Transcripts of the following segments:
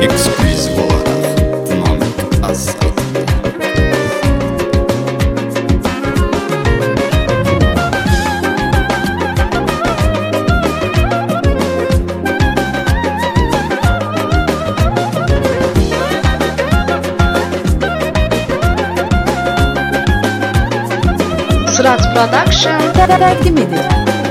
Eksklüziv olaraq Dinamik Az saytında. Sırat Production təqdim edir.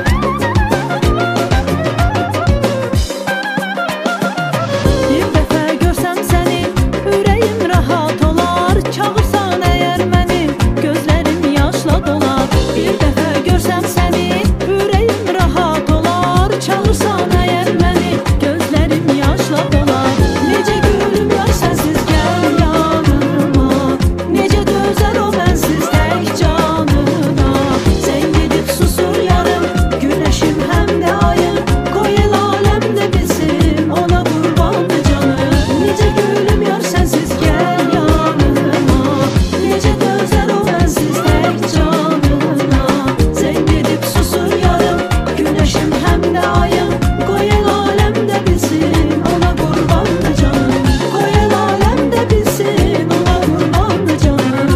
Bir dəfə görsəm səni, ürəyim rahat olar. Çağırsan əgər məni, gözlərim yaşla dolar. Bir dəfə görsəm səni, ürəyim rahat olar. Çağırsan əgər məni, gözlərim yaşla dolar. Necə gülüm yar sənsiz gəl yanıma, necə dözər o mənsiz tək canına. Sən gedib susur yarım, güneşim həm də ayım. Qoy el aləm də bilsin, ona qurbandır canım. Necə gülüm yar sənsiz gəl yanıma, necə dözər o mənsiz tək canına. Sən gedib susur yarım, güneşim həm də ayım. Qoy el aləm də bilsin, ona qurbandır canım. Qoy el aləm də bilsin, ona qurbandır canım.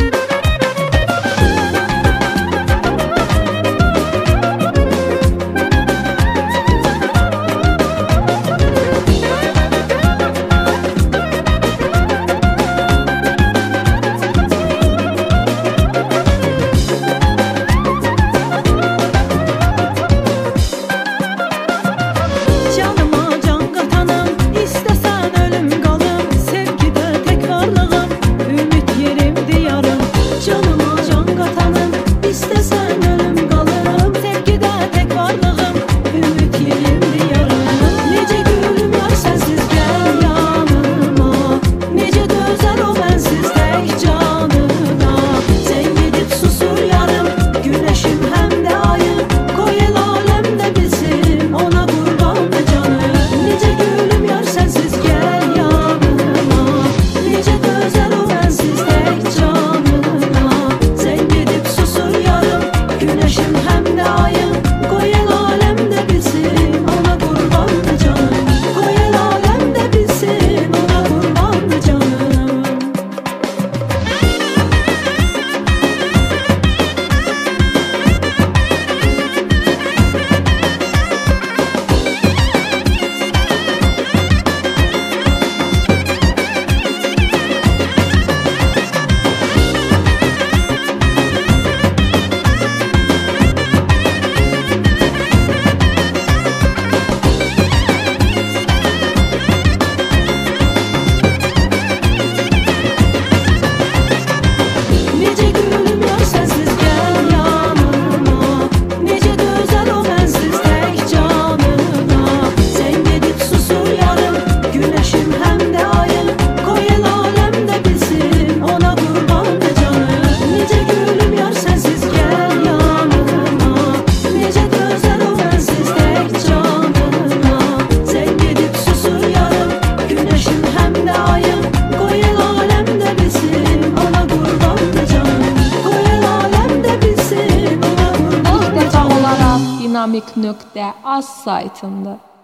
Canıma can qatanım, istəsən ölüm qalım. Sevgidə tək varlığım, ümid yerimdir yarım. Canıma can qatanım, istəsən ölüm qalım. Sevgidə tək varlığım, ümid yerimdir yarım. Necə gülüm yar sənsiz gəl yanıma, necə dözər o mənsiz tək canına. Sən gedib susur yarım, güneşim həm də ayım. Qoy el aləm də bilsin, ona qurbandır canım. Necə gülüm yar sənsiz gəl yanıma, necə dözər o mənsiz tək canına. Sən gedib susur yarım, güneşim həm də ayım. Qoy el aləm də bilsin, ona qurbandır canım. Qoy el aləm də bilsin, ona qurbandır canım. Necə gülüm yar sənsiz gəl yanıma, necə dözər o mənsiz tək canına. Sən gedib susur yarım, güneşim həm də ayım. Qoy el aləm də bilsin, ona qurbandır canım. Necə gülüm yar sənsiz gəl yanıma, necə dözər o mənsiz tək canına. Sən gedib susur yarım, güneşim həm də ayım. Qoy el aləm də bilsin, ona qurbandır canım. Qoy el aləm də bilsin, ona qurbandır İlk dəfə canım. olaraq Dinamik.az saytında.